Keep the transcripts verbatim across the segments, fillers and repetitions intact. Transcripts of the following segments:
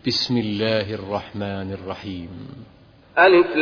بسم الله الرحمن الرحيم. ألف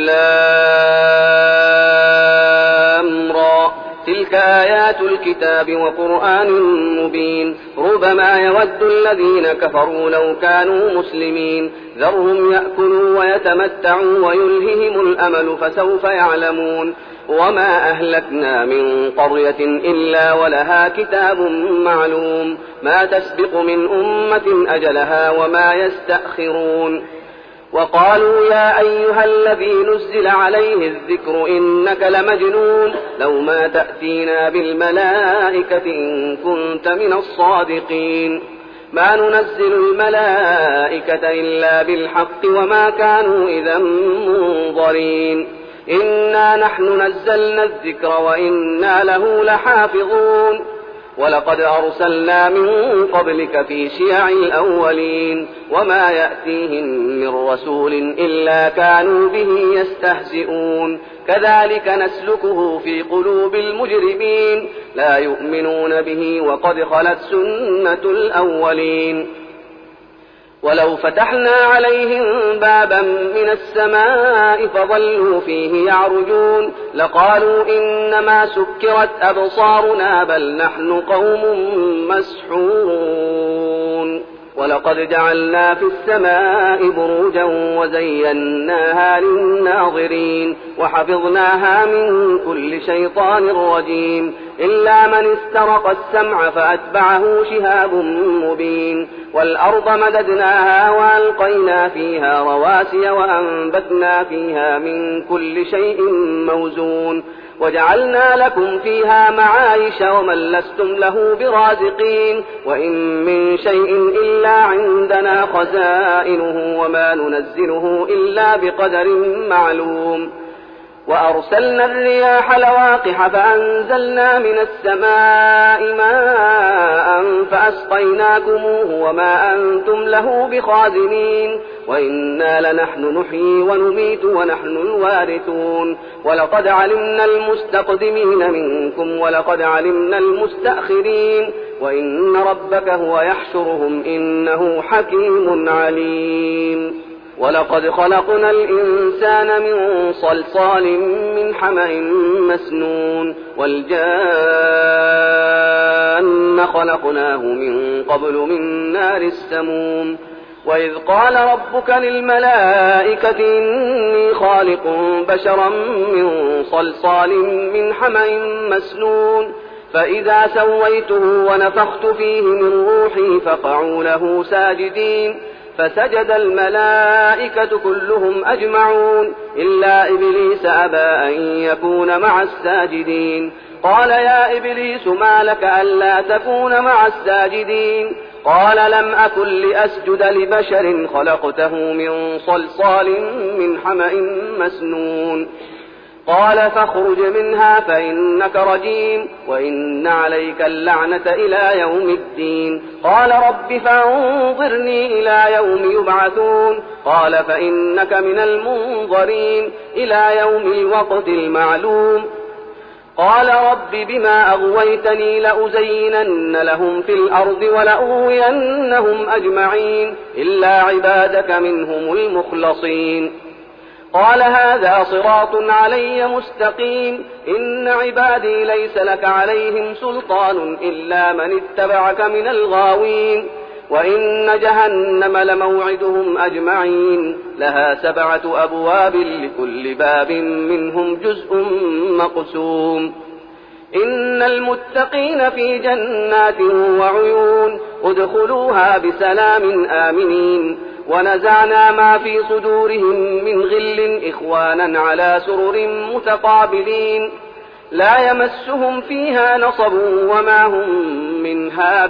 لام را تلك آيات الكتاب وقرآن مبين ربما يود الذين كفروا لو كانوا مسلمين ذرهم يأكلوا ويتمتعوا ويلههم الأمل فسوف يعلمون وما أهلكنا من قرية إلا ولها كتاب معلوم ما تسبق من أمة أجلها وما يستأخرون وقالوا يا أيها الذي نزل عليه الذكر إنك لمجنون لو ما تأتينا بالملائكة إن كنت من الصادقين ما ننزل الملائكة إلا بالحق وما كانوا إذا منظرين إنا نحن نزلنا الذكر وإنا له لحافظون ولقد أرسلنا من قبلك في شيع الأولين وما يأتيهم من رسول إلا كانوا به يستهزئون كذلك نسلكه في قلوب المجرمين لا يؤمنون به وقد خلت سنة الأولين ولو فتحنا عليهم بابا من السماء فظلوا فيه يعرجون لقالوا إنما سكرت أبصارنا بل نحن قوم مسحورون ولقد جعلنا في السماء بروجا وزيناها للناظرين وحفظناها من كل شيطان رجيم إلا من استرق السمع فأتبعه شهاب مبين والأرض مددناها وألقينا فيها رواسي وأنبتنا فيها من كل شيء موزون وجعلنا لكم فيها معايش ومن لستم له برازقين وإن من شيء إلا عندنا خزائنه وما ننزله إلا بقدر معلوم وأرسلنا الرياح لواقح فأنزلنا من السماء ماء فأسقيناكموه وما أنتم له بخازنين وإنا لنحن نحيي ونميت ونحن الوارثون ولقد علمنا المستقدمين منكم ولقد علمنا المستأخرين وإن ربك هو يحشرهم إنه حكيم عليم ولقد خلقنا الإنسان من صلصال من حمأ مسنون والجان خلقناه من قبل من نار السموم وإذ قال ربك للملائكة إني خالق بشرا من صلصال من حمأ مسنون فإذا سويته ونفخت فيه من روحي فقعوا له ساجدين فسجد الملائكة كلهم أجمعون إلا إبليس أبى أن يكون مع الساجدين قال يا إبليس ما لك ألا تكون مع الساجدين قال لم أكن لأسجد لبشر خلقته من صلصال من حمأ مسنون قال فاخرج منها فإنك رجيم وإن عليك اللعنة إلى يوم الدين قال رب فانظرني إلى يوم يبعثون قال فإنك من المنظرين إلى يوم الوقت المعلوم قال رب بما أغويتني لأزينن لهم في الأرض ولأغوينهم أجمعين إلا عبادك منهم المخلصين قال هذا صراط علي مستقيم إن عبادي ليس لك عليهم سلطان إلا من اتبعك من الغاوين وإن جهنم لموعدهم أجمعين لها سبعة أبواب لكل باب منهم جزء مقسوم إن المتقين في جنات وعيون ادخلوها بسلام آمنين ونزعنا ما في صدورهم من غل إخوانا على سرر متقابلين لا يمسهم فيها نصب وما هم منها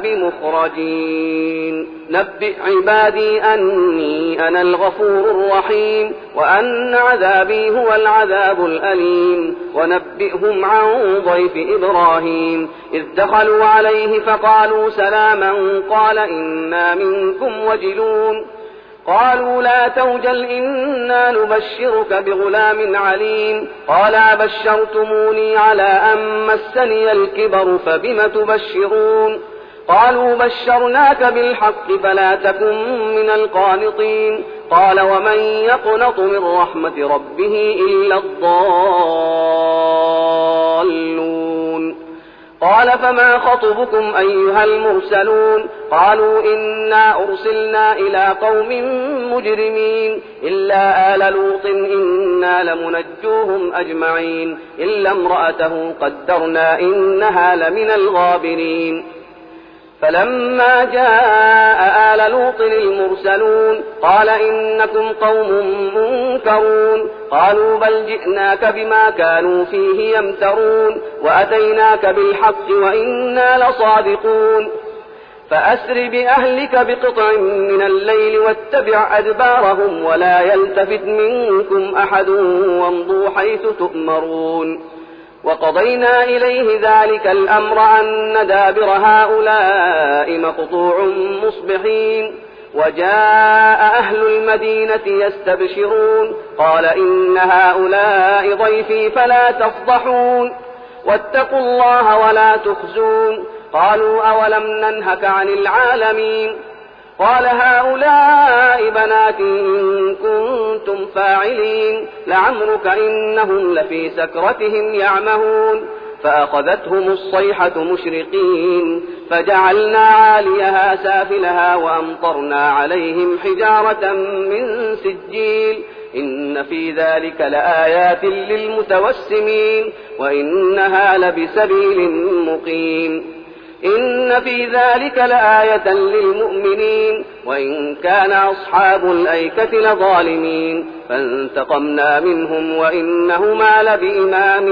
بمخرجين نبئ عبادي أني أنا الغفور الرحيم وأن عذابي هو العذاب الأليم ونبئهم عن ضيف إبراهيم إذ دخلوا عليه فقالوا سلاما قال إنا منكم وجلون قالوا لا توجل إنا نبشرك بغلام عليم قال أبشرتموني على أن مسني الكبر فبم تبشرون قالوا بشرناك بالحق فلا تكن من القانطين قال ومن يقنط من رحمة ربه إلا الضالون قال فما خطبكم أيها المرسلون قالوا إنا أرسلنا إلى قوم مجرمين إلا آل لوط إنا لمنجوهم أجمعين إلا امرأته قدرنا إنها لمن الغابرين فلما جاء آل لوط المرسلون قال إنكم قوم منكرون قالوا بل جئناك بما كانوا فيه يمترون وأتيناك بالحق وإنا لصادقون فأسر بأهلك بقطع من الليل واتبع أدبارهم ولا يلتفت منكم أحد وامضوا حيث تؤمرون وقضينا إليه ذلك الأمر أن دابر هؤلاء مقطوع مصبحين وجاء أهل المدينة يستبشرون قال إن هؤلاء ضيفي فلا تفضحون واتقوا الله ولا تخزون قالوا أولم ننهك عن العالمين قال هؤلاء بناتي إن كنتم فاعلين لعمرك إنهم لفي سكرتهم يعمهون فأخذتهم الصيحة مشرقين فجعلنا عاليها سافلها وأمطرنا عليهم حجارة من سجيل إن في ذلك لآيات للمتوسمين وإنها لبسبيل مقيم إن في ذلك لآية للمؤمنين وإن كان أصحاب الأيكة لظالمين فانتقمنا منهم وإنهما لبإمام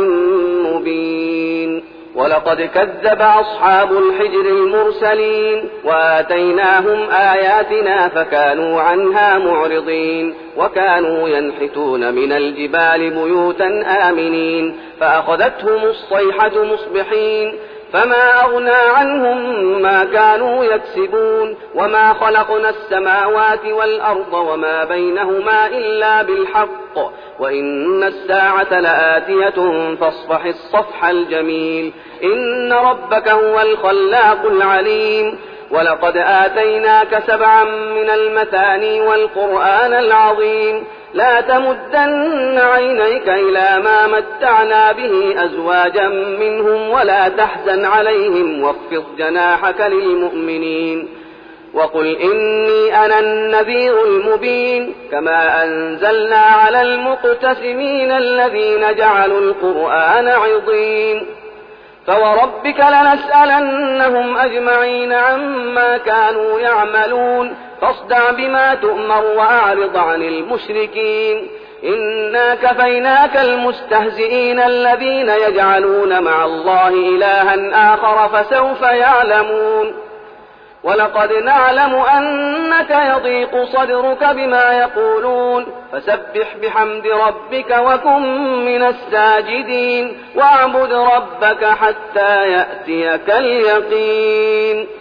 مبين ولقد كذب أصحاب الحجر المرسلين وآتيناهم آياتنا فكانوا عنها معرضين وكانوا ينحتون من الجبال بيوتا آمنين فأخذتهم الصيحة مصبحين فما أغنى عنهم ما كانوا يكسبون وما خلقنا السماوات والأرض وما بينهما إلا بالحق وإن الساعة لآتية فاصفح الصفح الجميل إن ربك هو الخلاق العليم ولقد آتيناك سبعا من المثاني والقرآن العظيم لا تمدن عينيك إلى ما متعنا به أزواجا منهم ولا تحزن عليهم واخفض جناحك للمؤمنين وقل إني أنا النذير المبين كما أنزلنا على المقتسمين الذين جعلوا القرآن عضين فوربك لنسألنهم أجمعين عما كانوا يعملون فاصدع بما تؤمر وأعرض عن المشركين إنا كفيناك المستهزئين الذين يجعلون مع الله إلها آخر فسوف يعلمون ولقد نعلم أنك يضيق صدرك بما يقولون فسبح بحمد ربك وكن من الساجدين واعبد ربك حتى يأتيك اليقين.